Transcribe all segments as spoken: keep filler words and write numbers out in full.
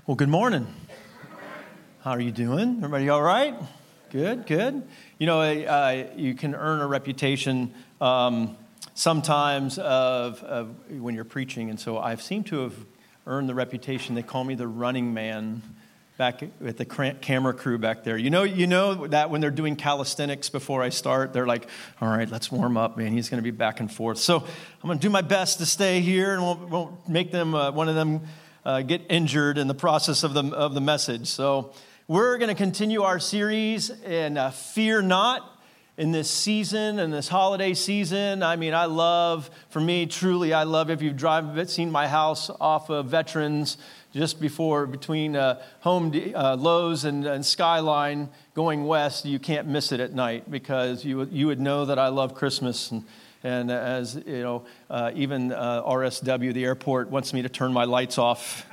Well, good morning. How are you doing? Everybody all right? Good, good. You know, uh, you can earn a reputation um, sometimes of, of when you're preaching, and so I've seemed to have earned the reputation. They call me the running man back with the camera crew back there. You know, you know that when they're doing calisthenics before I start, they're like, all right, let's warm up, man. He's going to be back and forth. So I'm going to do my best to stay here and won't, won't make them, uh, one of them, Uh, get injured in the process of the of the message. So we're going to continue our series in uh, Fear Not in this season, in this holiday season. I mean, I love, for me, truly, I love, if you've drive, seen my house off of Veterans, just before, between uh, Home uh, Lowe's and, and Skyline going west, you can't miss it at night because you, you would know that I love Christmas. And And as you know, uh, even uh, R S W, the airport, wants me to turn my lights off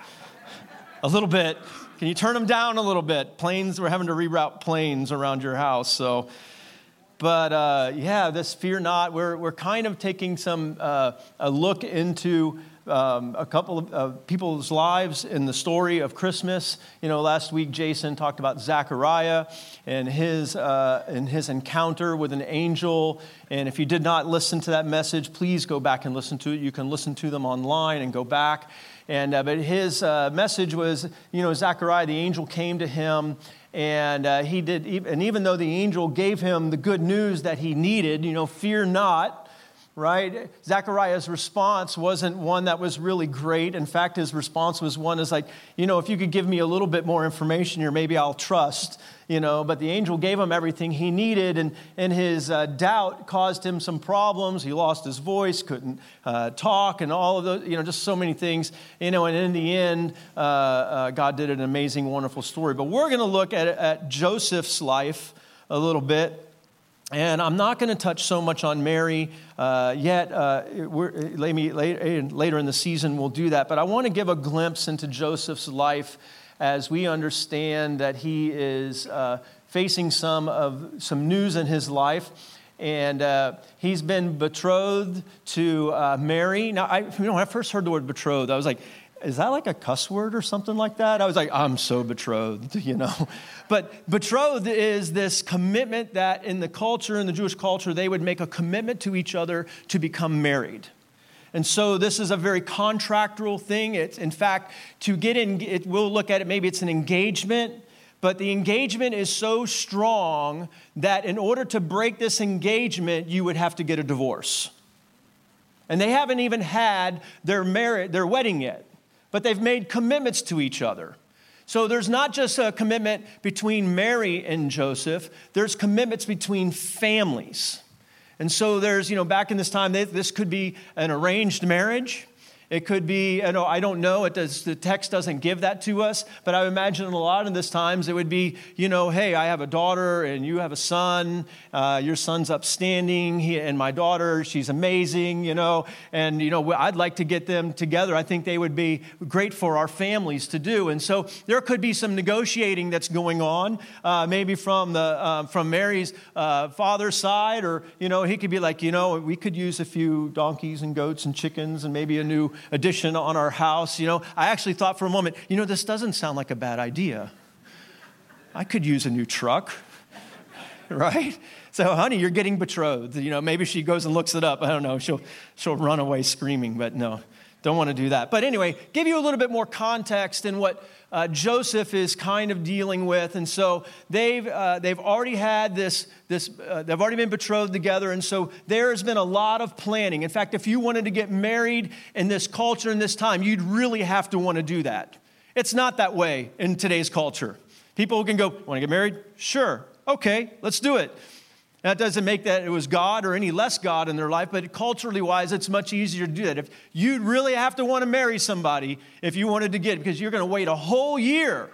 a little bit. Can you turn them down a little bit? Planes, we're having to reroute planes around your house. So, but uh, yeah, this Fear Not. We're we're kind of taking some uh, a look into um, a couple of uh, people's lives in the story of Christmas. You know, last week Jason talked about Zechariah and his uh, and his encounter with an angel. And if you did not listen to that message, please go back and listen to it. You can listen to them online and go back. And uh, but his uh, message was, you know, Zechariah, the angel came to him, and uh, he did. And even though the angel gave him the good news that he needed, you know, fear not. Right? Zechariah's response wasn't one that was really great. In fact, his response was one is like, you know, if you could give me a little bit more information here, maybe I'll trust, you know. But the angel gave him everything he needed, and, and his uh, doubt caused him some problems. He lost his voice, couldn't uh, talk, and all of those, you know, just so many things, you know. And in the end, uh, uh, God did an amazing, wonderful story. But we're going to look at, at Joseph's life a little bit. And I'm not going to touch so much on Mary uh, yet. Uh, we're, later in the season, we'll do that. But I want to give a glimpse into Joseph's life as we understand that he is uh, facing some of some news in his life. And uh, he's been betrothed to uh, Mary. Now, I, you know, when I first heard the word betrothed, I was like, is that like a cuss word or something like that? I was like, I'm so betrothed, you know. But betrothed is this commitment that in the culture, in the Jewish culture, they would make a commitment to each other to become married. And so this is a very contractual thing. It's, in fact, to get in, it, we'll look at it, maybe it's an engagement, but the engagement is so strong that in order to break this engagement, you would have to get a divorce. And they haven't even had their marriage, their wedding yet. But they've made commitments to each other. So there's not just a commitment between Mary and Joseph. There's commitments between families. And so there's, you know, back in this time, this could be an arranged marriage. It could be, you know, I don't know, it does, the text doesn't give that to us, but I imagine in a lot of this times it would be, you know, hey, I have a daughter and you have a son, uh, your son's upstanding, he, and my daughter, she's amazing, you know, and, you know, I'd like to get them together. I think they would be great for our families to do. And so there could be some negotiating that's going on, uh, maybe from the uh, from Mary's uh, father's side, or, you know, he could be like, you know, we could use a few donkeys and goats and chickens and maybe a new addition on our house. You know, I actually thought for a moment, you know, this doesn't sound like a bad idea. I could use a new truck, right? So, honey, you're getting betrothed. You know, maybe she goes and looks it up. I don't know. She'll she'll run away screaming, but no, don't want to do that. But anyway, give you a little bit more context in what uh, Joseph is kind of dealing with. And so they've uh, they've already had this this uh, they've already been betrothed together, and so there has been a lot of planning. In fact, if you wanted to get married in this culture in this time, you'd really have to want to do that. It's not that way in today's culture. People can go, want to get married? Sure. Okay, let's do it. That doesn't make that it was God or any less God in their life, but culturally wise, it's much easier to do that. If you'd really have to want to marry somebody if you wanted to get, because you're going to wait a whole year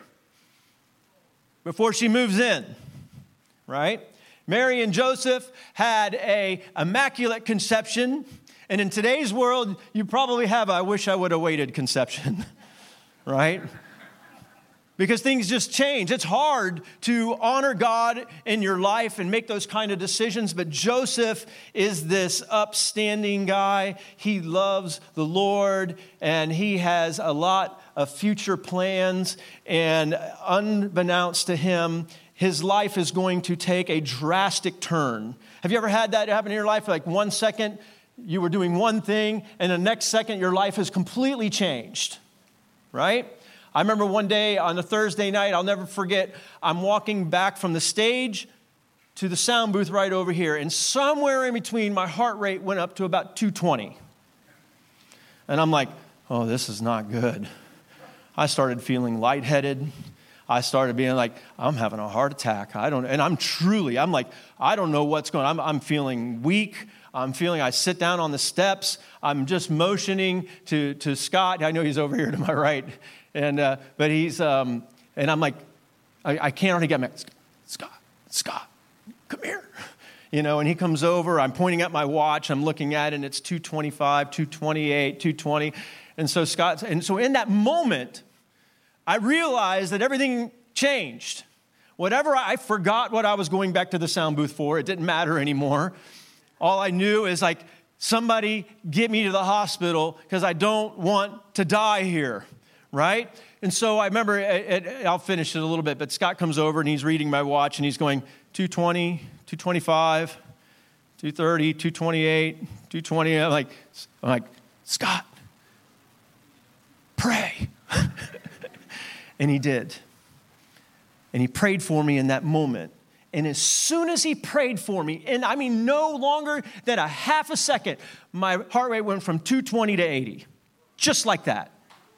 before she moves in, right? Mary and Joseph had a immaculate conception, and in today's world, you probably have a, I wish I would have waited conception, right? Because things just change. It's hard to honor God in your life and make those kind of decisions. But Joseph is this upstanding guy. He loves the Lord, and he has a lot of future plans, and unbeknownst to him, his life is going to take a drastic turn. Have you ever had that happen in your life? Like one second you were doing one thing, and the next second your life has completely changed, right? I remember one day on a Thursday night, I'll never forget, I'm walking back from the stage to the sound booth right over here, and somewhere in between, my heart rate went up to about two twenty. And I'm like, oh, this is not good. I started feeling lightheaded. I started being like, I'm having a heart attack. I don't, and I'm truly, I'm like, I don't know what's going on. I'm, I'm feeling weak. I'm feeling, I sit down on the steps. I'm just motioning to, to Scott. I know he's over here to my right. And, uh, but he's, um, and I'm like, I, I can't hardly get him. Scott, Scott, come here. You know, and he comes over. I'm pointing at my watch. I'm looking at it, and it's two twenty-five, two twenty-eight, two twenty. And so Scott, and so in that moment, I realized that everything changed. Whatever, I forgot what I was going back to the sound booth for. It didn't matter anymore. All I knew is like, somebody get me to the hospital because I don't want to die here, right? And so I remember, it, it, I'll finish it a little bit, but Scott comes over and he's reading my watch and he's going two twenty, two twenty-five, two thirty, two twenty-eight, two twenty. I'm like, I'm like, Scott, pray. And he did. And he prayed for me in that moment. And as soon as he prayed for me, and I mean no longer than a half a second, my heart rate went from two twenty to eighty. Just like that.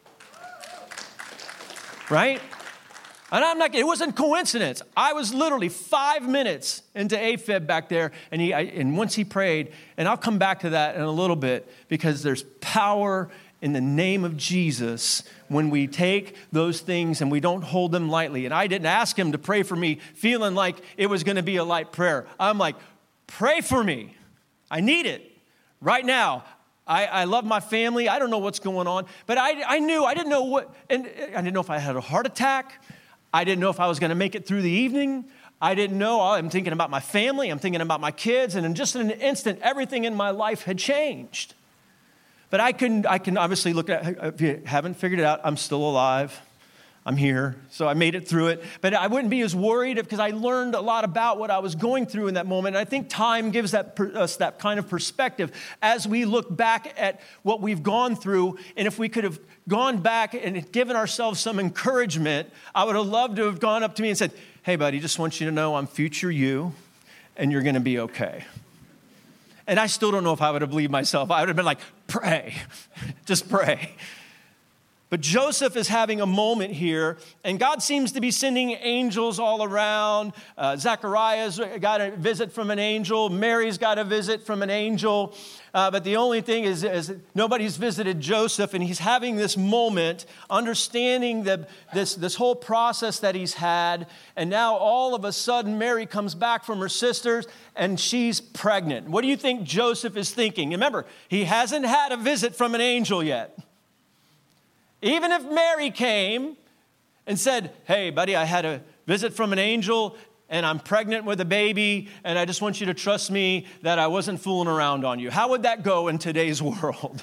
Right? And I'm not, it wasn't coincidence. I was literally five minutes into AFib back there, and he, I, and once he prayed, and I'll come back to that in a little bit, because there's power in the name of Jesus when we take those things and we don't hold them lightly. And I didn't ask him to pray for me feeling like it was going to be a light prayer. I'm like, pray for me. I need it right now. I, I love my family. I don't know what's going on. But I, I knew, I didn't know what, and I didn't know if I had a heart attack. I didn't know if I was going to make it through the evening. I didn't know. I'm thinking about my family. I'm thinking about my kids. And in just an instant, everything in my life had changed. But I can, I can obviously look at, if you haven't figured it out, I'm still alive. I'm here. So I made it through it. But I wouldn't be as worried because I learned a lot about what I was going through in that moment. And I think time gives that, us that kind of perspective as we look back at what we've gone through. And if we could have gone back and given ourselves some encouragement, I would have loved to have gone up to me and said, hey, buddy, just want you to know I'm future you, and you're going to be okay. And I still don't know if I would have believed myself. I would have been like, pray, just pray. But Joseph is having a moment here, and God seems to be sending angels all around. Uh, Zechariah's got a visit from an angel. Mary's got a visit from an angel. Uh, but the only thing is, is nobody's visited Joseph, and he's having this moment, understanding the, this, this whole process that he's had. And now all of a sudden, Mary comes back from her sisters, and she's pregnant. What do you think Joseph is thinking? Remember, he hasn't had a visit from an angel yet. Even if Mary came and said, hey, buddy, I had a visit from an angel and I'm pregnant with a baby and I just want you to trust me that I wasn't fooling around on you. How would that go in today's world?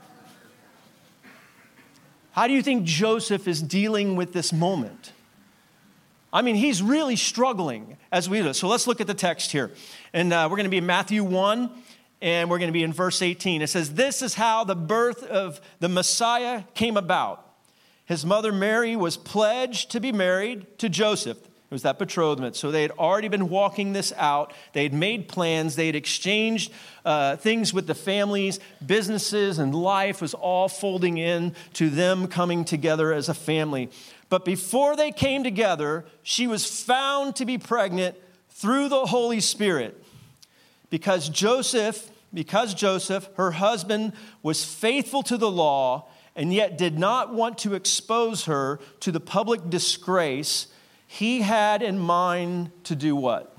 How do you think Joseph is dealing with this moment? I mean, he's really struggling as we do. So let's look at the text here. And uh, we're going to be in Matthew one. And we're going to be in verse eighteen. It says, this is how the birth of the Messiah came about. His mother Mary was pledged to be married to Joseph. It was that betrothment. So they had already been walking this out. They had made plans. They had exchanged uh, things with the families, businesses, and life was all folding in to them coming together as a family. But before they came together, she was found to be pregnant through the Holy Spirit. Because Joseph, because Joseph, her husband, was faithful to the law and yet did not want to expose her to the public disgrace, he had in mind to do what?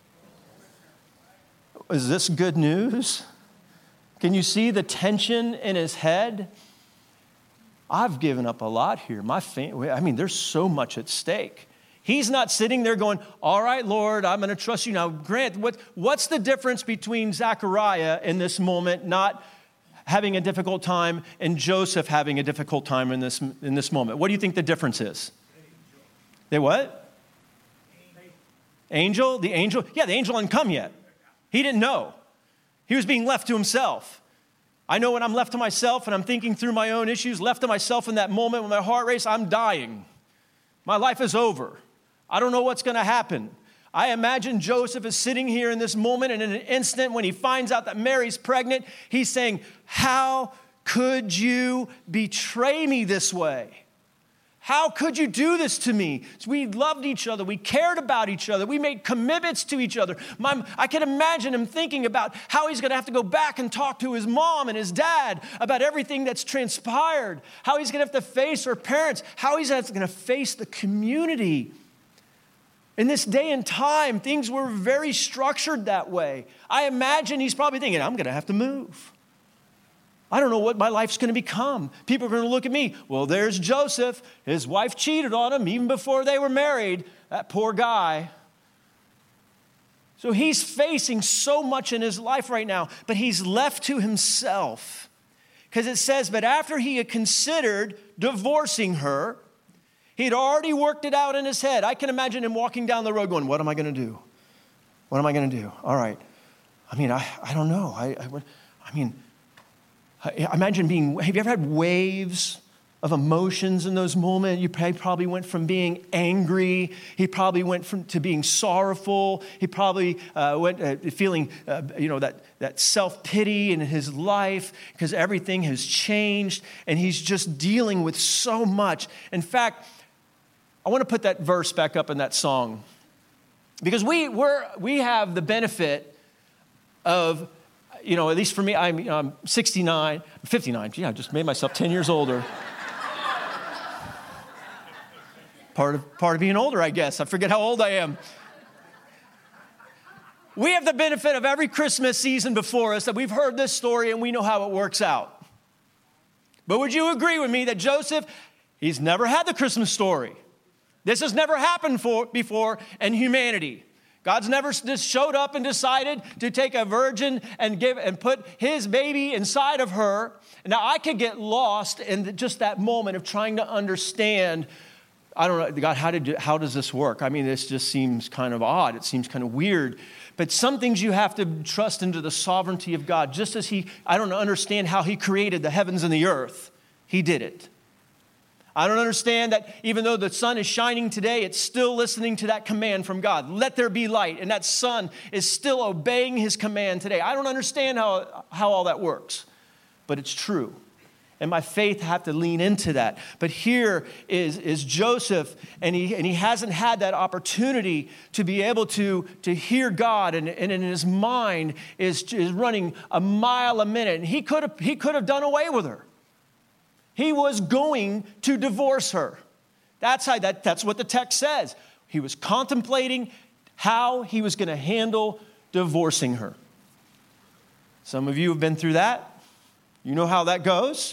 Is this good news? Can you see the tension in his head? I've given up a lot here. My family, I mean, there's so much at stake. He's not sitting there going, all right, Lord, I'm going to trust you. Now, Grant, what, what's the difference between Zechariah in this moment not having a difficult time and Joseph having a difficult time in this, in this moment? What do you think the difference is? They what? Angel? The angel? Yeah, the angel hadn't come yet. He didn't know. He was being left to himself. I know when I'm left to myself and I'm thinking through my own issues, left to myself in that moment when my heart races, I'm dying. My life is over. I don't know what's going to happen. I imagine Joseph is sitting here in this moment, and in an instant when he finds out that Mary's pregnant, he's saying, how could you betray me this way? How could you do this to me? We loved each other. We cared about each other. We made commitments to each other. My, I can imagine him thinking about how he's going to have to go back and talk to his mom and his dad about everything that's transpired, how he's going to have to face her parents, how he's going to face the community. In this day and time, things were very structured that way. I imagine he's probably thinking, I'm going to have to move. I don't know what my life's going to become. People are going to look at me. Well, there's Joseph. His wife cheated on him even before they were married. That poor guy. So he's facing so much in his life right now, but he's left to himself. Because it says, but after he had considered divorcing her, he'd already worked it out in his head. I can imagine him walking down the road going, what am I going to do? What am I going to do? All right. I mean, I, I don't know. I, I, I mean... I imagine being, have you ever had waves of emotions in those moments? You probably went from being angry. He probably went from to being sorrowful. He probably uh, went uh, feeling, uh, you know, that, that self-pity in his life because everything has changed and he's just dealing with so much. In fact, I want to put that verse back up in that song because we we're, we have the benefit of, you know, at least for me, I'm, you know, I'm sixty-nine, fifty-nine. Yeah, I just made myself ten years older. Part of, part of being older, I guess. I forget how old I am. We have the benefit of every Christmas season before us that we've heard this story and we know how it works out. But would you agree with me that Joseph, he's never had the Christmas story. This has never happened for, before in humanity. God's never just showed up and decided to take a virgin and give and put his baby inside of her. Now, I could get lost in just that moment of trying to understand, I don't know, God, how did how does this work? I mean, this just seems kind of odd. It seems kind of weird. But some things you have to trust into the sovereignty of God. Just as he, I don't understand how he created the heavens and the earth. He did it. I don't understand that even though the sun is shining today, it's still listening to that command from God. Let there be light. And that sun is still obeying his command today. I don't understand how, how all that works, but it's true. And my faith have to lean into that. But here is, is Joseph, and he, and he hasn't had that opportunity to be able to, to hear God, and, and in his mind is, is running a mile a minute. And he could have, he could have done away with her. He was going to divorce her. That's how that, that's what the text says. He was contemplating how he was going to handle divorcing her. Some of you have been through that. You know how that goes.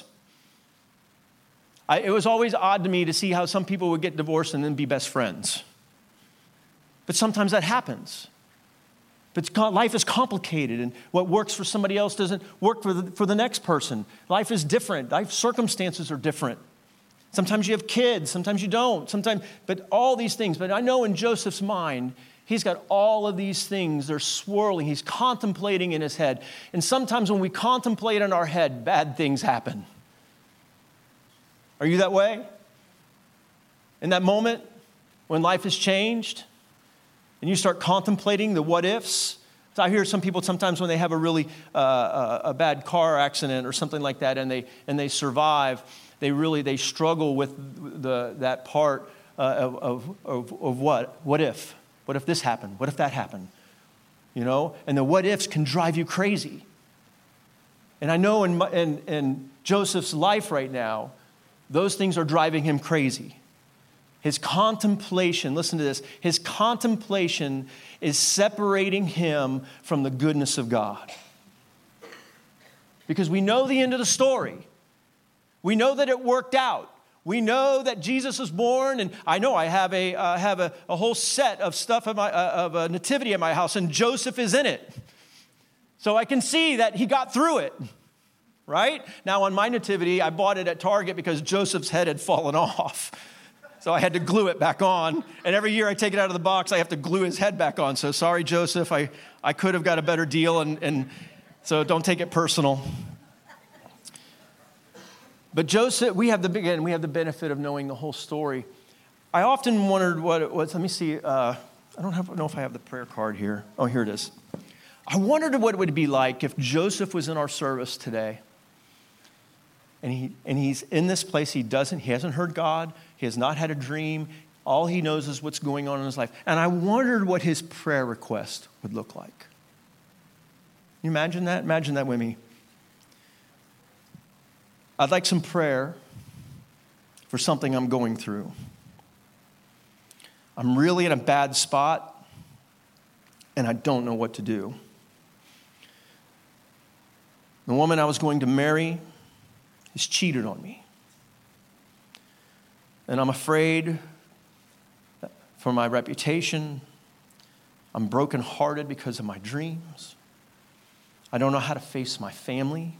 I, it was always odd to me to see how some people would get divorced and then be best friends. But sometimes that happens. But life is complicated, and what works for somebody else doesn't work for the, for the next person. Life is different. Life circumstances are different. Sometimes you have kids, sometimes you don't. Sometimes, but all these things. But I know in Joseph's mind, he's got all of these things. They're swirling. He's contemplating in his head. And sometimes when we contemplate in our head, bad things happen. Are you that way? In that moment when life has changed? And you start contemplating the what ifs. So I hear some people sometimes when they have a really uh, a bad car accident or something like that, and they and they survive, they really they struggle with the that part uh, of, of of what what if what if this happened, what if that happened, you know? And the what ifs can drive you crazy. And I know in in, in Joseph's life right now, those things are driving him crazy. His contemplation, listen to this, his contemplation is separating him from the goodness of God. Because we know the end of the story. We know that it worked out. We know that Jesus was born, and I know I have a uh, have a, a whole set of stuff of, my, uh, of a nativity in my house, and Joseph is in it. So I can see that he got through it. right? Now on my nativity, I bought it at Target because Joseph's head had fallen off. So I had to glue it back on. And every year I take it out of the box, I have to glue his head back on. So sorry, Joseph, I, I could have got a better deal. And, and so don't take it personal. But Joseph, we have the again, we have the benefit of knowing the whole story. I often wondered what it was. Let me see. Uh, I don't have, know if I have the prayer card here. Oh, here it is. I wondered what it would be like if Joseph was in our service today. And he and he's in this place. He doesn't. He hasn't heard God. He has not had a dream. All he knows is what's going on in his life. And I wondered what his prayer request would look like. Can you imagine that? Imagine that with me. I'd like some prayer for something I'm going through. I'm really in a bad spot, and I don't know what to do. The woman I was going to marry has cheated on me. And I'm afraid for my reputation. I'm brokenhearted because of my dreams. I don't know how to face my family.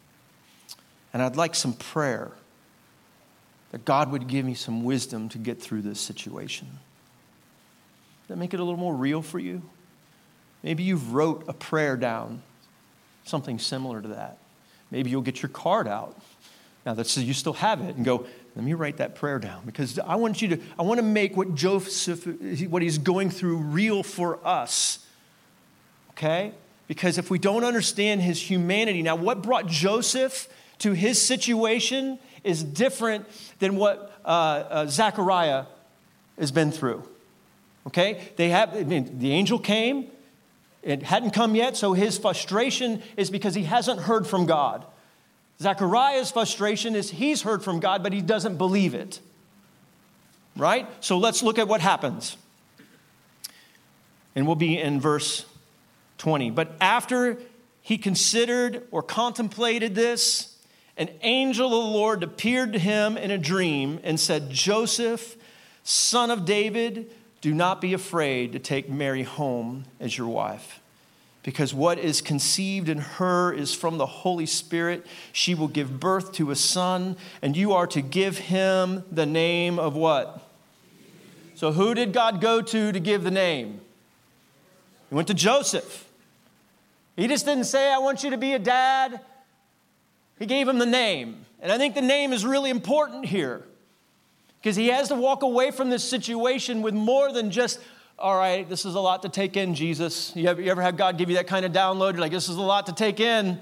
And I'd like some prayer that God would give me some wisdom to get through this situation. Does that make it a little more real for you? Maybe you've wrote a prayer down, something similar to that. Maybe you'll get your card out. Now that you still have it and go, let me write that prayer down, because I want you to, I want to make what Joseph, what he's going through real for us. Okay? Because if we don't understand his humanity, now what brought Joseph to his situation is different than what uh, uh, Zechariah has been through. Okay? They have, I mean, the angel came, it hadn't come yet, so his frustration is because he hasn't heard from God. Zechariah's frustration is he's heard from God, but he doesn't believe it. Right? So let's look at what happens. And we'll be in verse twenty. But after he considered or contemplated this, an angel of the Lord appeared to him in a dream and said, Joseph, son of David, do not be afraid to take Mary home as your wife, because what is conceived in her is from the Holy Spirit. She will give birth to a son, and you are to give him the name of what? So who did God go to to give the name? He went to Joseph. He just didn't say, I want you to be a dad. He gave him the name. And I think the name is really important here, because he has to walk away from this situation with more than just, all right, this is a lot to take in, Jesus. You ever, you ever had God give you that kind of download? You're like, this is a lot to take in.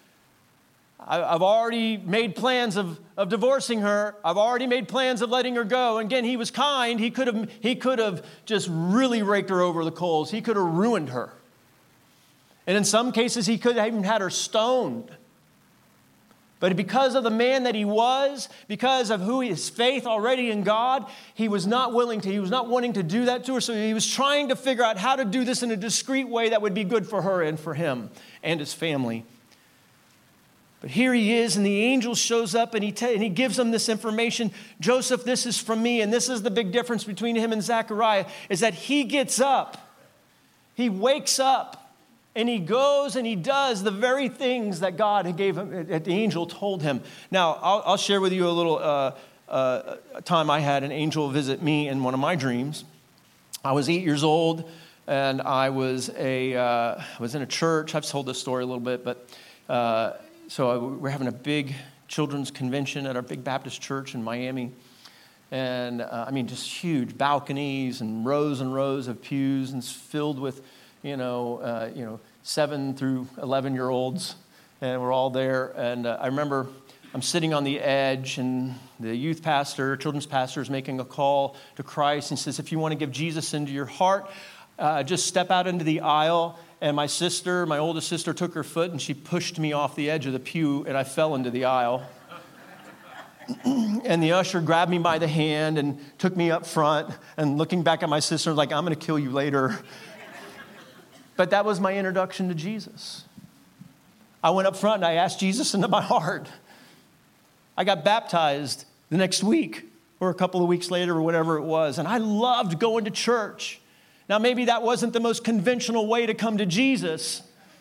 I, I've already made plans of, of divorcing her. I've already made plans of letting her go. And again, he was kind. He could have, he could have just really raked her over the coals. He could have ruined her. And in some cases, he could have even had her stoned. But because of the man that he was, because of who his faith already in God, he was not willing to, he was not wanting to do that to her. So he was trying to figure out how to do this in a discreet way that would be good for her and for him and his family. But here he is, and the angel shows up, and he, te- and he gives him this information. Joseph, this is from me, and this is the big difference between him and Zechariah, is that he gets up, he wakes up, and he goes and he does the very things that God had gave him, that the angel told him. Now, I'll, I'll share with you a little uh, uh, time I had an angel visit me in one of my dreams. I was eight years old, and I was a uh, I was in a church. I've told this story a little bit, but uh, so I, we're having a big children's convention at our big Baptist church in Miami. And uh, I mean, just huge balconies and rows and rows of pews, and it's filled with you know, uh, you know, seven through eleven-year-olds, and we're all there. And uh, I remember I'm sitting on the edge, and the youth pastor, children's pastor, is making a call to Christ, and says, if you want to give Jesus into your heart, uh, just step out into the aisle. And my sister, my oldest sister, took her foot, and she pushed me off the edge of the pew, and I fell into the aisle. And the usher grabbed me by the hand and took me up front, and looking back at my sister, like, I'm going to kill you later. But that was my introduction to Jesus. I went up front and I asked Jesus into my heart. I got baptized the next week or a couple of weeks later or whatever it was. And I loved going to church. Now, maybe that wasn't the most conventional way to come to Jesus.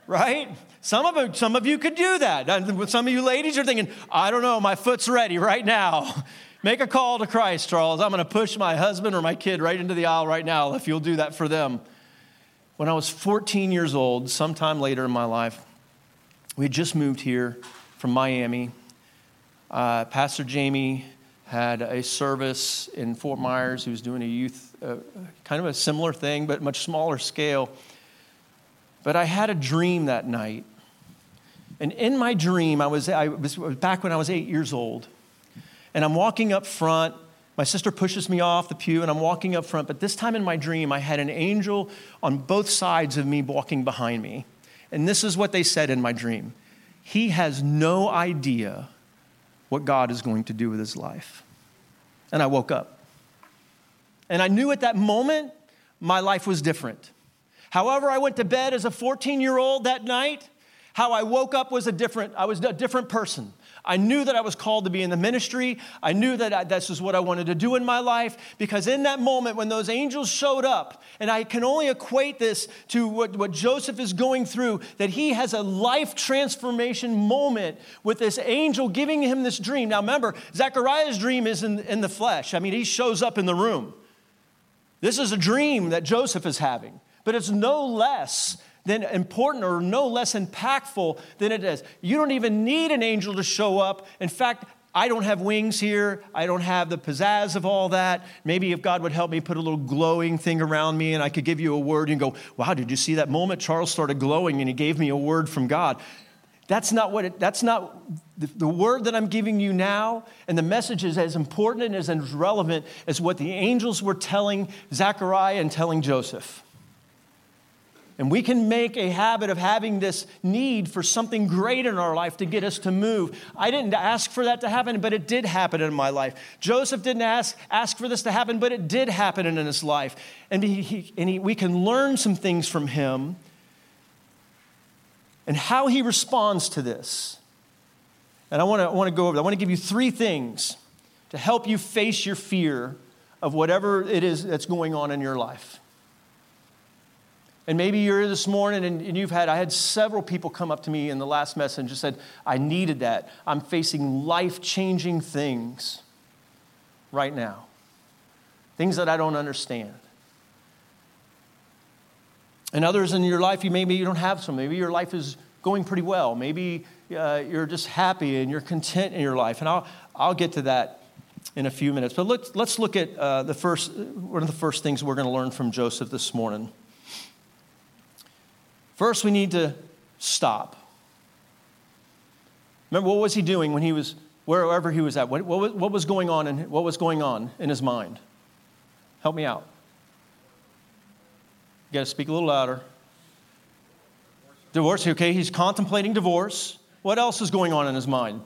right? Some of you, some of you could do that. Some of you ladies are thinking, I don't know, my foot's ready right now. Make a call to Christ, Charles. I'm going to push my husband or my kid right into the aisle right now if you'll do that for them. When I was fourteen years old, sometime later in my life, we had just moved here from Miami. Uh, Pastor Jamie had a service in Fort Myers. He was doing a youth, uh, kind of a similar thing, but much smaller scale. But I had a dream that night. And in my dream, I was, I was back when I was eight years old. And I'm walking up front. My sister pushes me off the pew, and I'm walking up front. But this time in my dream, I had an angel on both sides of me walking behind me. And this is what they said in my dream. He has no idea what God is going to do with his life. And I woke up. And I knew at that moment, my life was different. However, I went to bed as a fourteen-year-old that night, how I woke up was a different, I was a different person. I knew that I was called to be in the ministry. I knew that I, this is what I wanted to do in my life, because in that moment when those angels showed up, and I can only equate this to what, what Joseph is going through, that he has a life transformation moment with this angel giving him this dream. Now remember, Zechariah's dream is in, in the flesh. I mean, he shows up in the room. This is a dream that Joseph is having, but it's no less than important or no less impactful than it is. You don't even need an angel to show up. In fact, I don't have wings here. I don't have the pizzazz of all that. Maybe if God would help me put a little glowing thing around me and I could give you a word and go, wow, did you see that moment? Charles started glowing and he gave me a word from God. That's not what it, that's not the, the word that I'm giving you now, and the message is as important and as relevant as what the angels were telling Zechariah and telling Joseph. And we can make a habit of having this need for something great in our life to get us to move. I didn't ask for that to happen, but it did happen in my life. Joseph didn't ask, ask for this to happen, but it did happen in his life. And, he, he, and he, we can learn some things from him and how he responds to this. And I want to I want to go over that. I want to give you three things to help you face your fear of whatever it is that's going on in your life. And maybe you're here this morning and, and you've had, I had several people come up to me in the last message and said, I needed that. I'm facing life-changing things right now. Things that I don't understand. And others in your life, you maybe you don't have some. Maybe your life is going pretty well. Maybe uh, you're just happy and you're content in your life. And I'll I'll get to that in a few minutes. But let's let's look at uh, the first one of the first things we're going to learn from Joseph this morning. First, we need to stop. Remember, what was he doing when he was wherever he was at? What, what, was, what was going on in what was going on in his mind? Help me out. You got to speak a little louder. Divorce. Okay, he's contemplating divorce. What else is going on in his mind?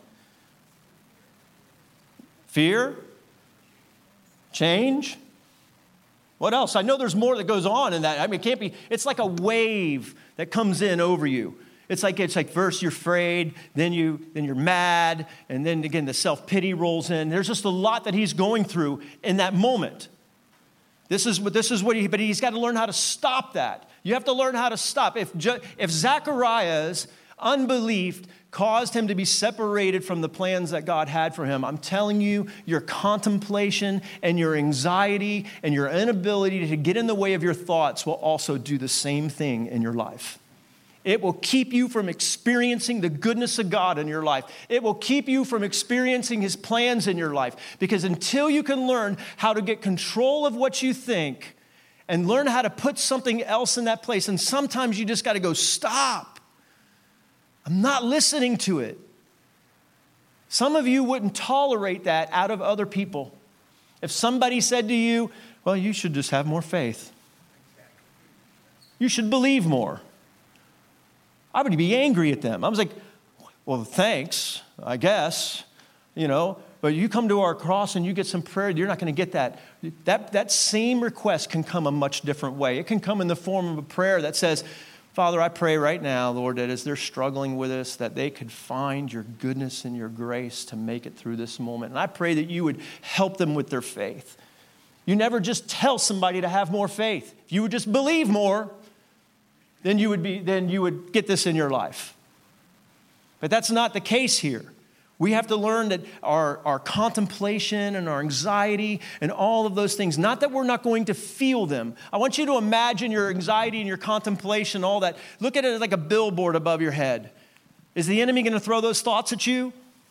Fear? Change? What else? I know there's more that goes on in that. I mean, it can't be, it's like a wave that comes in over you. It's like, it's like first you're afraid, then, you, then you're mad, and then again the self-pity rolls in. There's just a lot that he's going through in that moment. This is what, this is what he, but he's got to learn how to stop that. You have to learn how to stop. If, if Zechariah's unbelief caused him to be separated from the plans that God had for him, I'm telling you, your contemplation and your anxiety and your inability to get in the way of your thoughts will also do the same thing in your life. It will keep you from experiencing the goodness of God in your life. It will keep you from experiencing his plans in your life. Because until you can learn how to get control of what you think and learn how to put something else in that place, and sometimes you just got to go, stop. I'm not listening to it. Some of you wouldn't tolerate that out of other people. If somebody said to you, well, you should just have more faith. You should believe more. I would be angry at them. I was like, well, thanks, I guess, you know, but you come to our cross and you get some prayer, you're not going to get that. That, that same request can come a much different way. It can come in the form of a prayer that says, Father, I pray right now, Lord, that as they're struggling with this, that they could find your goodness and your grace to make it through this moment. And I pray that you would help them with their faith. You never just tell somebody to have more faith. If you would just believe more, then you would be, then you would get this in your life. But that's not the case here. We have to learn that our, our contemplation and our anxiety and all of those things, not that we're not going to feel them. I want you to imagine your anxiety and your contemplation, all that. Look at it as like a billboard above your head. Is the enemy going to throw those thoughts at you?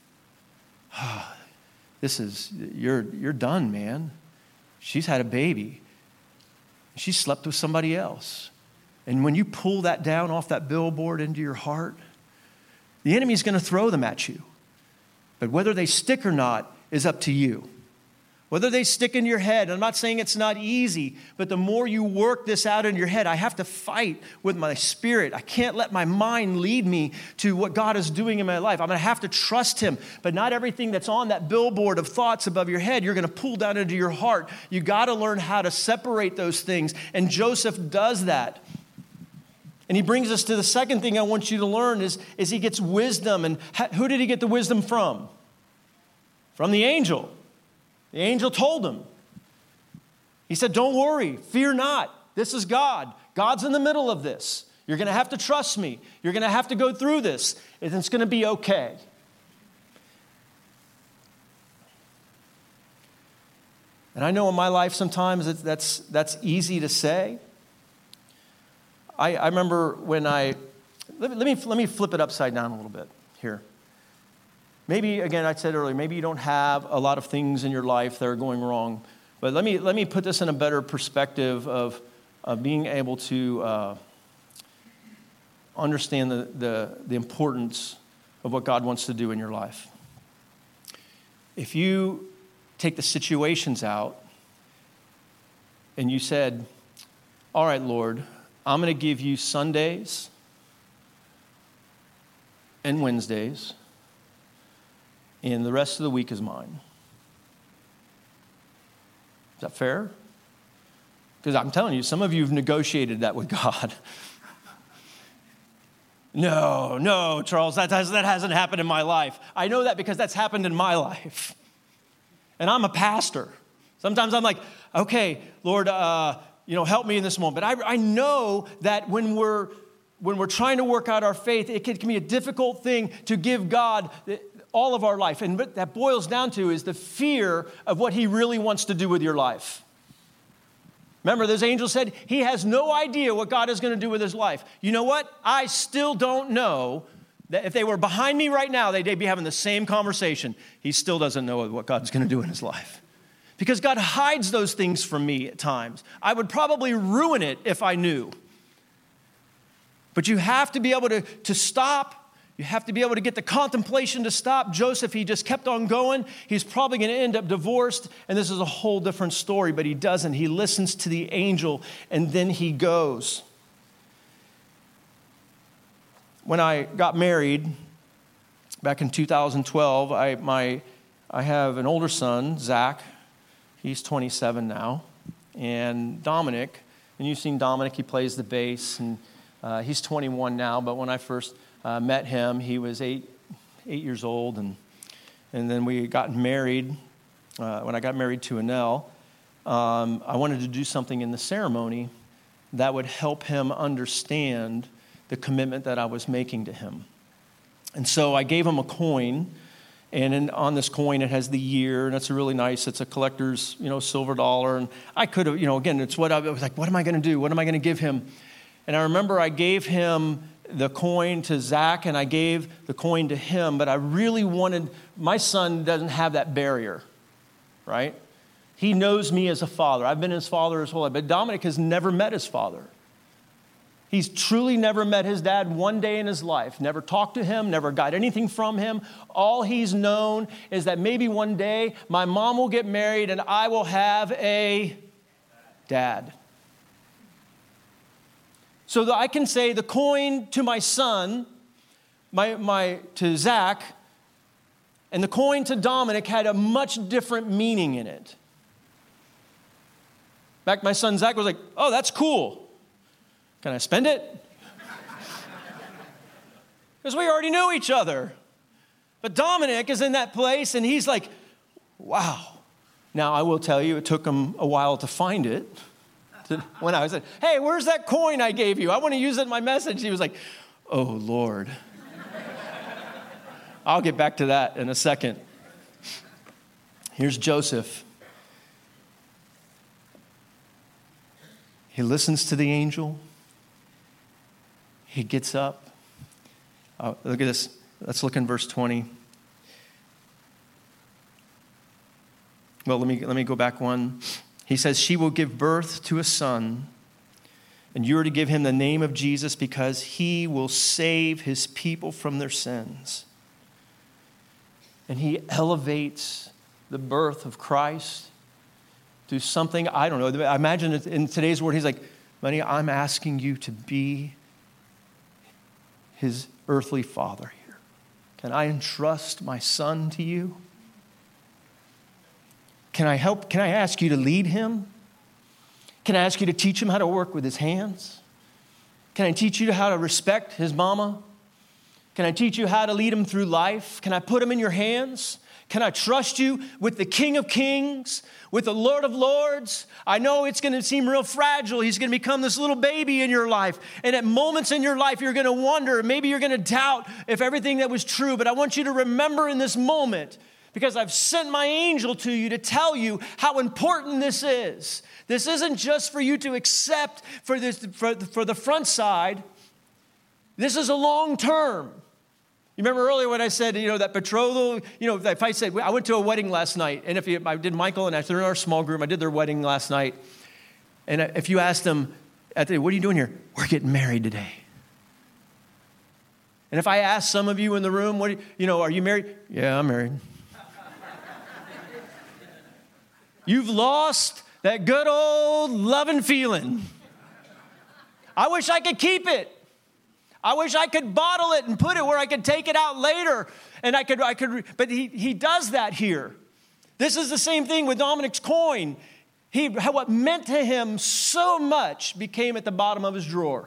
This is, you're, you're done, man. She's had a baby. She slept with somebody else. And when you pull that down off that billboard into your heart, the enemy's going to throw them at you. But whether they stick or not is up to you. Whether they stick in your head, I'm not saying it's not easy, but the more you work this out in your head, I have to fight with my spirit. I can't let my mind lead me to what God is doing in my life. I'm going to have to trust him. But not everything that's on that billboard of thoughts above your head, you're going to pull down into your heart. You got to learn how to separate those things. And Joseph does that. And he brings us to the second thing I want you to learn is, is he gets wisdom. And who did he get the wisdom from? From the angel. The angel told him. He said, don't worry, fear not. This is God. God's in the middle of this. You're going to have to trust me. You're going to have to go through this. And it's going to be okay. And I know in my life sometimes that's, that's easy to say. I, I remember when I, let, let me let me flip it upside down a little bit here. Maybe, again, I said earlier, maybe you don't have a lot of things in your life that are going wrong. But let me let me put this in a better perspective of, of being able to uh, understand the, the, the importance of what God wants to do in your life. If you take the situations out and you said, all right, Lord, I'm going to give you Sundays and Wednesdays, and the rest of the week is mine. Is that fair? Because I'm telling you, some of you have negotiated that with God. No, no, Charles, that, has, that hasn't happened in my life. I know that because that's happened in my life. And I'm a pastor. Sometimes I'm like, okay, Lord, uh, you know, help me in this moment. But I, I know that when we're when we're trying to work out our faith, it can, it can be a difficult thing to give God all of our life. And what that boils down to is the fear of what he really wants to do with your life. Remember, this angel said he has no idea what God is going to do with his life. You know what? I still don't know that if they were behind me right now, they'd be having the same conversation. He still doesn't know what God's going to do in his life. Because God hides those things from me at times. I would probably ruin it if I knew. But you have to be able to, to stop. You have to be able to get the contemplation to stop. Joseph, he just kept on going. He's probably going to end up divorced. And this is a whole different story, but he doesn't. He listens to the angel, and then he goes. When I got married back in two thousand twelve, I, my, I have an older son, Zach. He's twenty-seven now. And Dominic, and you've seen Dominic, he plays the bass, and uh, he's twenty-one now, but when I first uh, met him, he was eight, eight years old, and and then we got married. Uh, when I got married to Annelle, um, I wanted to do something in the ceremony that would help him understand the commitment that I was making to him. And so I gave him a coin. And in, on this coin, it has the year, and it's a really nice, it's a collector's, you know, silver dollar. And I could have, you know, again, it's what I, I was like, what am I going to do? What am I going to give him? And I remember I gave him the coin to Zach, and I gave the coin to him, but I really wanted, my son doesn't have that barrier, right? He knows me as a father. I've been his father his whole life, but Dominic has never met his father. He's truly never met his dad one day in his life, never talked to him, never got anything from him. All he's known is that maybe one day my mom will get married and I will have a dad. So that I can say the coin to my son, my, my, to Zach, and the coin to Dominic had a much different meaning in it. In fact, my son Zach was like, oh, that's cool. Can I spend it? Because we already knew each other. But Dominic is in that place, and he's like, wow. Now, I will tell you, it took him a while to find it, when I said, hey, where's that coin I gave you? I want to use it in my message. He was like, oh, Lord. I'll get back to that in a second. Here's Joseph. He listens to the angel. He gets up. Uh, look at this. Let's look in verse twenty. Well, let me, let me go back one. He says, she will give birth to a son, and you are to give him the name of Jesus because he will save his people from their sins. And he elevates the birth of Christ to something, I don't know. I imagine in today's word, he's like, Money, I'm asking you to be his earthly father here. Can I entrust my son to you? Can I help? Can I ask you to lead him? Can I ask you to teach him how to work with his hands? Can I teach you how to respect his mama? Can I teach you how to lead him through life? Can I put him in your hands? Can I trust you with the King of Kings, with the Lord of Lords? I know it's going to seem real fragile. He's going to become this little baby in your life. And at moments in your life, you're going to wonder, maybe you're going to doubt if everything that was true. But I want you to remember in this moment, because I've sent my angel to you to tell you how important this is. This isn't just for you to accept for, this, for, for the front side. This is a long term. You remember earlier when I said, you know, that betrothal, you know, if I said, I went to a wedding last night, and if you, I did Michael and Ash, they're in our small group, I did their wedding last night, and if you asked them, at the, what are you doing here? We're getting married today. And if I asked some of you in the room, what, you, you know, are you married? Yeah, I'm married. You've lost that good old loving feeling. I wish I could keep it. I wish I could bottle it and put it where I could take it out later. And I could, I could, but he, he does that here. This is the same thing with Dominic's coin. He, what meant to him so much became at the bottom of his drawer.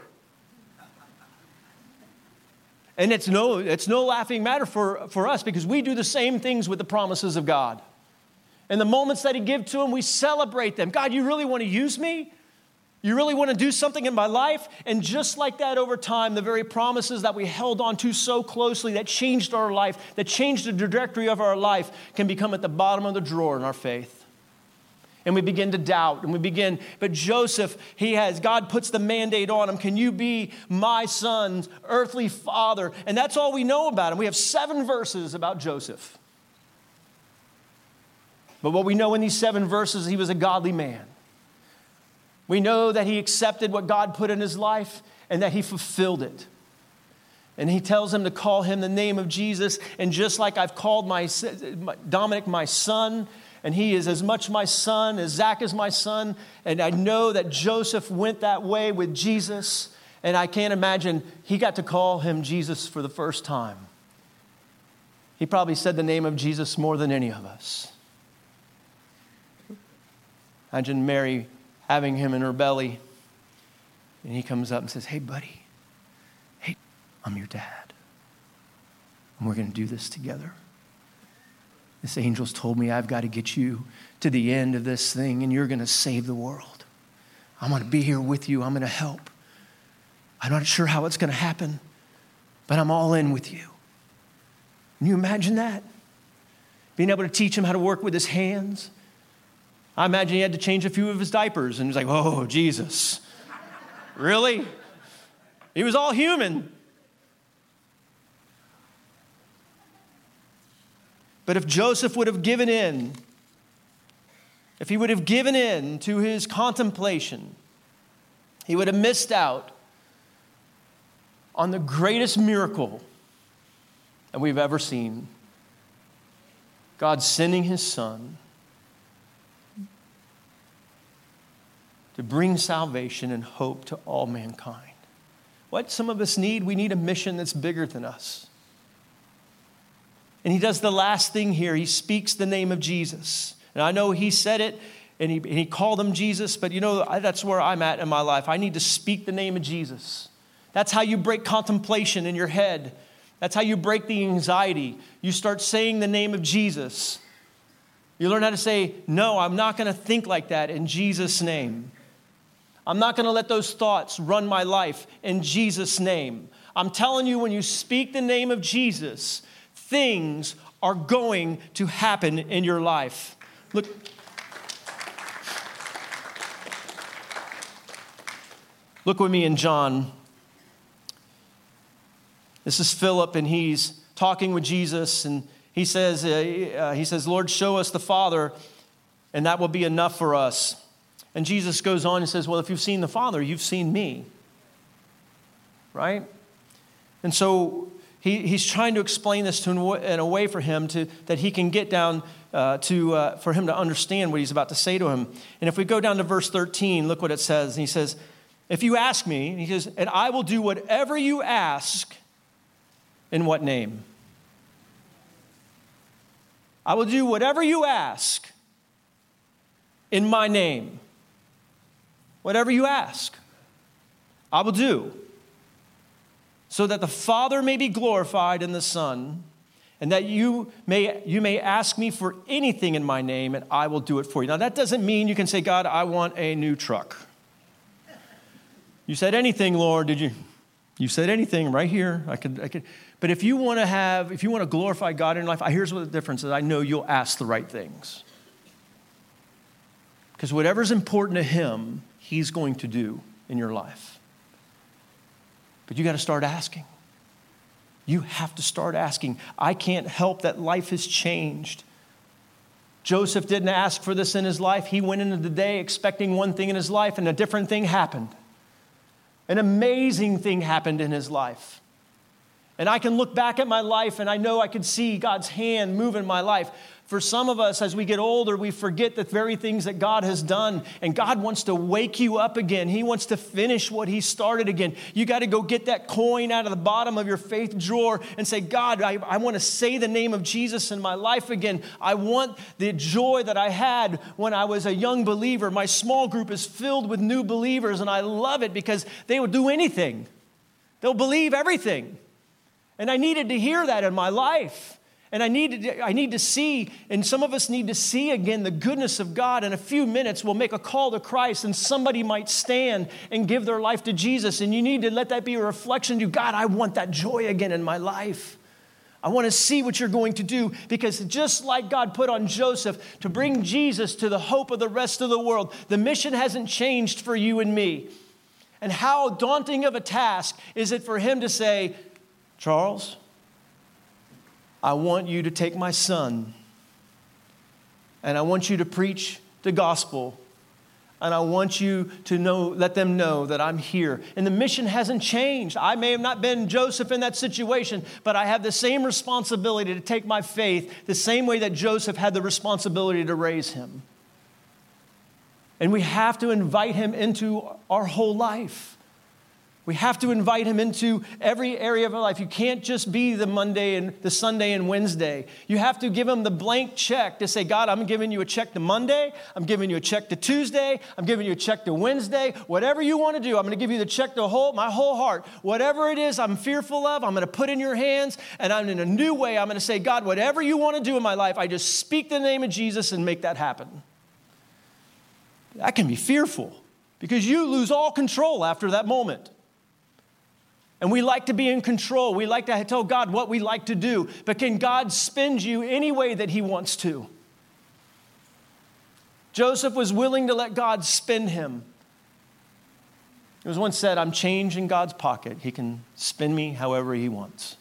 And it's no, it's no laughing matter for, for us, because we do the same things with the promises of God. And the moments that he gives to him, we celebrate them. God, you really want to use me? You really want to do something in my life? And just like that, over time, the very promises that we held on to so closely that changed our life, that changed the trajectory of our life, can become at the bottom of the drawer in our faith. And we begin to doubt, and we begin, but Joseph, he has, God puts the mandate on him. Can you be my son's earthly father? And that's all we know about him. We have seven verses about Joseph. But what we know in these seven verses, he was a godly man. We know that he accepted what God put in his life and that he fulfilled it. And he tells him to call him the name of Jesus. And just like I've called my Dominic my son, and he is as much my son as Zach is my son, and I know that Joseph went that way with Jesus, and I can't imagine he got to call him Jesus for the first time. He probably said the name of Jesus more than any of us. Imagine Mary having him in her belly, and he comes up and says, hey, buddy, hey, I'm your dad, and we're going to do this together. This angel's told me I've got to get you to the end of this thing, and you're going to save the world. I'm going to be here with you. I'm going to help. I'm not sure how it's going to happen, but I'm all in with you. Can you imagine that? Being able to teach him how to work with his hands. I imagine he had to change a few of his diapers, and he's like, oh, Jesus. Really? He was all human. But if Joseph would have given in, if he would have given in to his contemplation, he would have missed out on the greatest miracle that we've ever seen. God sending his son to bring salvation and hope to all mankind. What some of us need, we need a mission that's bigger than us. And he does the last thing here. He speaks the name of Jesus. And I know he said it, and he, and he called him Jesus, but you know, that's where I'm at in my life. I need to speak the name of Jesus. That's how you break contemplation in your head. That's how you break the anxiety. You start saying the name of Jesus. You learn how to say, no, I'm not going to think like that in Jesus' name. I'm not going to let those thoughts run my life in Jesus' name. I'm telling you, when you speak the name of Jesus, things are going to happen in your life. Look. Look with me in John. This is Philip, and he's talking with Jesus, and he says, uh, he says, Lord, show us the Father, and that will be enough for us. And Jesus goes on and says, well, if you've seen the Father, you've seen me. Right? And so he, he's trying to explain this to in a way for him to that he can get down uh, to uh, for him to understand what he's about to say to him. And if we go down to verse thirteen, look what it says. And he says, if you ask me, he says, and I will do whatever you ask. In what name? I will do whatever you ask in my name. Whatever you ask, I will do, so that the Father may be glorified in the Son, and that you may, you may ask me for anything in my name, and I will do it for you. Now, that doesn't mean you can say, God, I want a new truck. You said anything, Lord, did you? You said anything right here. I could, I could. But if you want to have, if you want to glorify God in your life, here's what the difference is. I know you'll ask the right things. Because whatever's important to him, he's going to do in your life. But you got to start asking. You have to start asking. I can't help that life has changed. Joseph didn't ask for this in his life. He went into the day expecting one thing in his life, and a different thing happened. An amazing thing happened in his life. And I can look back at my life and I know I can see God's hand move in my life. For some of us, as we get older, we forget the very things that God has done. And God wants to wake you up again. He wants to finish what he started again. You got to go get that coin out of the bottom of your faith drawer and say, God, I, I want to say the name of Jesus in my life again. I want the joy that I had when I was a young believer. My small group is filled with new believers, and I love it because they will do anything. They'll believe everything. And I needed to hear that in my life. And I needed to, I need to see, and some of us need to see again the goodness of God. In a few minutes, we'll make a call to Christ, and somebody might stand and give their life to Jesus. And you need to let that be a reflection to you. God, I want that joy again in my life. I want to see what you're going to do, because just like God put on Joseph to bring Jesus to the hope of the rest of the world, the mission hasn't changed for you and me. And how daunting of a task is it for him to say, Charles, I want you to take my son, and I want you to preach the gospel, and I want you to know, let them know that I'm here. And the mission hasn't changed. I may have not been Joseph in that situation, but I have the same responsibility to take my faith the same way that Joseph had the responsibility to raise him. And we have to invite him into our whole life. We have to invite him into every area of our life. You can't just be the Monday and the Sunday and Wednesday. You have to give him the blank check to say, God, I'm giving you a check to Monday. I'm giving you a check to Tuesday. I'm giving you a check to Wednesday. Whatever you want to do, I'm going to give you the check to whole, my whole heart. Whatever it is I'm fearful of, I'm going to put in your hands. And I'm in a new way, I'm going to say, God, whatever you want to do in my life, I just speak the name of Jesus and make that happen. That can be fearful, because you lose all control after that moment. And we like to be in control. We like to tell God what we like to do. But can God spend you any way that he wants to? Joseph was willing to let God spend him. It was once said, I'm change in God's pocket. He can spend me however he wants.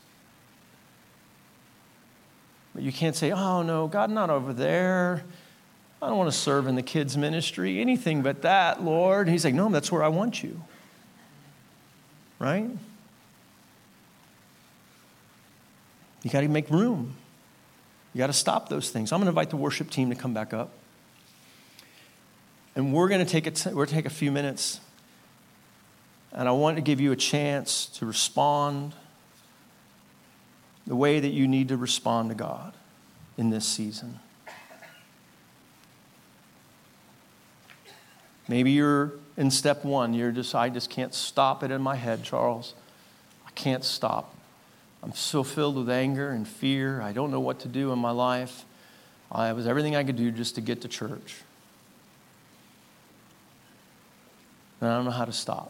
But you can't say, oh, no, God, not over there. I don't want to serve in the kids' ministry. Anything but that, Lord. He's like, no, that's where I want you. Right? You got to make room. You got to stop those things. I'm going to invite the worship team to come back up. And we're going to take a, t- we're going to take a few minutes. And I want to give you a chance to respond the way that you need to respond to God in this season. Maybe you're in step one. You're just, I just can't stop it in my head, Charles. I can't stop. I'm so filled with anger and fear. I don't know what to do in my life. I was everything I could do just to get to church. and I don't know how to stop.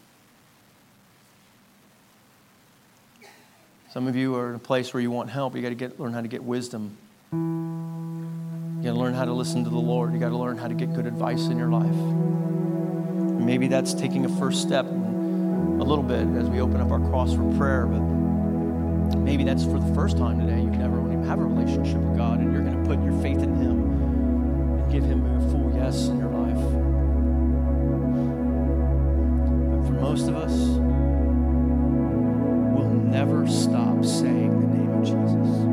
Some of you are in a place where you want help. You got to get learn how to get wisdom. You got to learn how to listen to the Lord. You got to learn how to get good advice in your life. And maybe that's taking a first step a little bit as we open up our cross for prayer. But maybe that's for the first time today. You've never even have a relationship with God, and you're going to put your faith in Him and give Him a full yes in your life. But for most of us, we'll never stop saying the name of Jesus.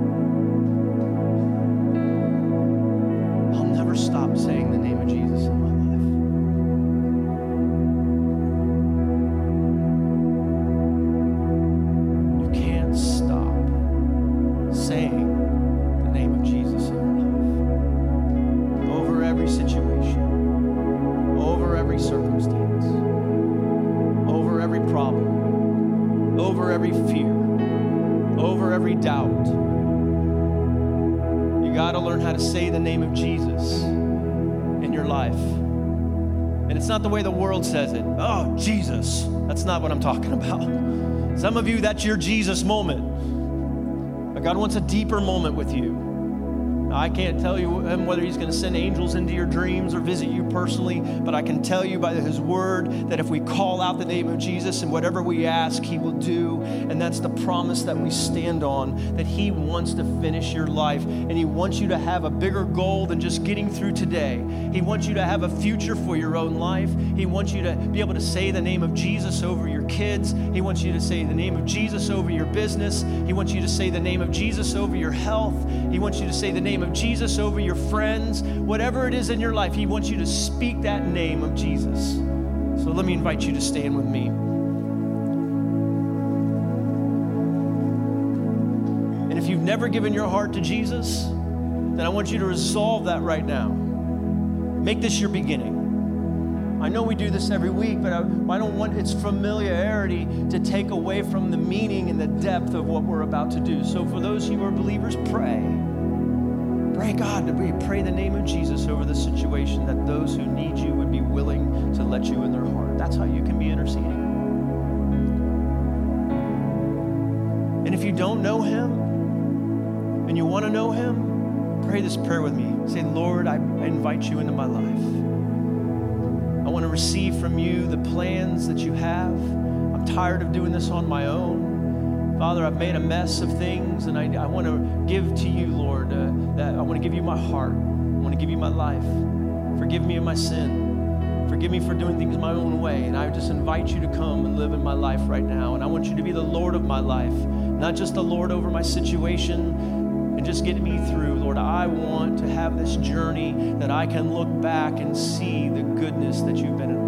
I'll never stop saying the name of Jesus in my life. You can't stop saying the name of Jesus in your life. Over every situation, over every circumstance, over every problem, over every fear, over every doubt. You got to learn how to say the name of Jesus in your life. And it's not the way the world says it. Oh, Jesus. That's not what I'm talking about. Some of you, that's your Jesus moment. But God wants a deeper moment with you. Now, I can't tell you whether He's going to send angels into your dreams or visit you personally, but I can tell you by His word that if we call out the name of Jesus and whatever we ask, He will do. And that's the promise that we stand on, that He wants to finish your life. And He wants you to have a bigger goal than just getting through today. He wants you to have a future for your own life. He wants you to be able to say the name of Jesus over your kids. He wants you to say the name of Jesus over your business. He wants you to say the name of Jesus over your health. He wants you to say the name of Jesus over your friends. Whatever it is in your life, He wants you to speak that name of Jesus. So let me invite you to stand with me. And if you've never given your heart to Jesus, then I want you to resolve that right now. Make this your beginning. I know we do this every week, but I, I don't want its familiarity to take away from the meaning and the depth of what we're about to do. So for those who are believers, pray. Pray, God, that we pray the name of Jesus over the situation, that those who need you would be willing to let you in their heart. That's how you can be interceding. And if you don't know Him and you want to know Him, pray this prayer with me. Say, Lord, I, I invite you into my life. I want to receive from you the plans that you have. I'm tired of doing this on my own. Father, I've made a mess of things, and I, I want to give to you, Lord, uh, that I want to give you my heart. I want to give you my life. Forgive me of my sin. Forgive me for doing things my own way. And I just invite you to come and live in my life right now. And I want you to be the Lord of my life, not just the Lord over my situation and just get me through. Lord, I want to have this journey that I can look back and see the goodness that you've been in